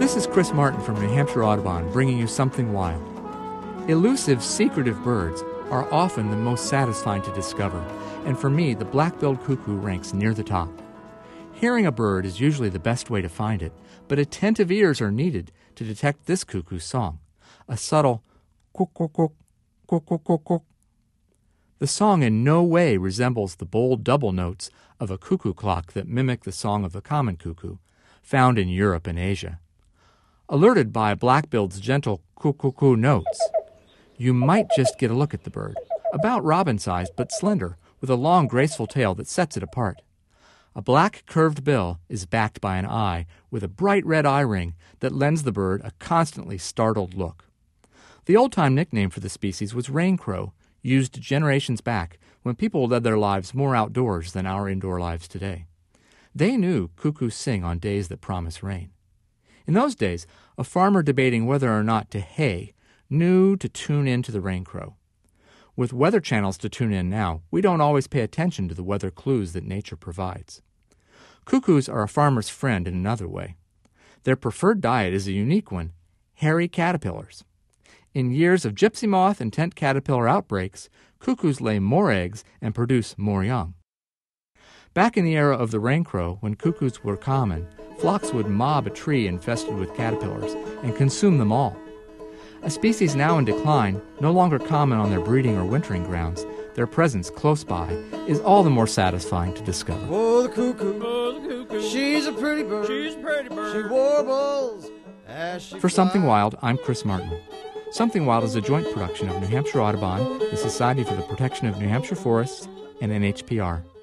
This is Chris Martin from New Hampshire Audubon bringing you Something Wild. Elusive, secretive birds are often the most satisfying to discover, and for me, the black-billed cuckoo ranks near the top. Hearing a bird is usually the best way to find it, but attentive ears are needed to detect this cuckoo's song, a subtle "cook-cook-cook, cook-cook-cook-cook." The song in no way resembles the bold double notes of a cuckoo clock that mimic the song of the common cuckoo, found in Europe and Asia. Alerted by black-billed's gentle coo-coo-coo notes, you might just get a look at the bird, about robin-sized but slender, with a long, graceful tail that sets it apart. A black curved bill is backed by an eye with a bright red eye ring that lends the bird a constantly startled look. The old-time nickname for the species was rain crow, used generations back when people led their lives more outdoors than our indoor lives today. They knew cuckoos sing on days that promise rain. In those days, a farmer debating whether or not to hay knew to tune in to the rain crow. With weather channels to tune in now, we don't always pay attention to the weather clues that nature provides. Cuckoos are a farmer's friend in another way. Their preferred diet is a unique one, hairy caterpillars. In years of gypsy moth and tent caterpillar outbreaks, cuckoos lay more eggs and produce more young. Back in the era of the rain crow, when cuckoos were common, flocks would mob a tree infested with caterpillars and consume them all. A species now in decline, no longer common on their breeding or wintering grounds, their presence close by is all the more satisfying to discover. Oh, the cuckoo, she's a pretty bird, she warbles as she For Something Wild, I'm Chris Martin. Something Wild is a joint production of New Hampshire Audubon, the Society for the Protection of New Hampshire Forests, and NHPR.